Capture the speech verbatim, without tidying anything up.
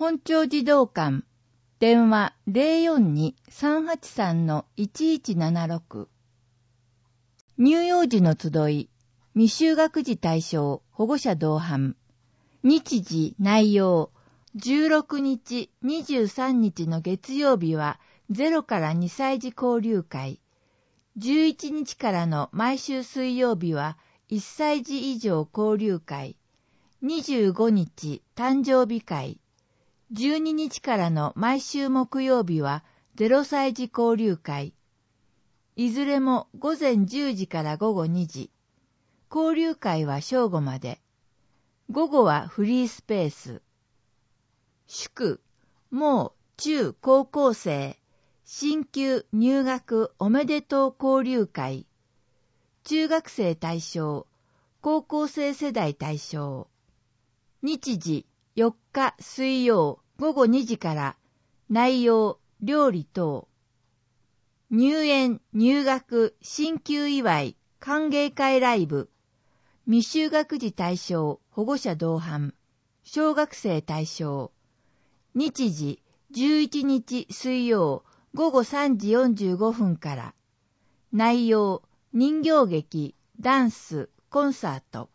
本町児童館、電話 ゼロよんに さんはちさん いちいちななろく。乳幼児の集い、未就学児対象保護者同伴。日時内容、じゅうろくにち、にじゅうさんにちの月曜日はゼロからにさい児交流会。じゅういちにちからの毎週水曜日はいっさい児以上交流会。にじゅうごにち誕生日会。じゅうににちからの毎週木曜日はゼロさい児交流会。いずれもごぜんじゅうじからごごにじ。交流会は正午まで。午後はフリースペース。祝、もう中高校生、新旧入学おめでとう交流会。中学生対象、高校生世代対象。日時よっか水曜ごごにじから、内容、料理等。入園、入学、新旧祝い、歓迎会ライブ。未就学児対象、保護者同伴。小学生対象。日時、じゅういちにち水曜、ごごさんじよんじゅうごふんから。内容、人形劇、ダンス、コンサート。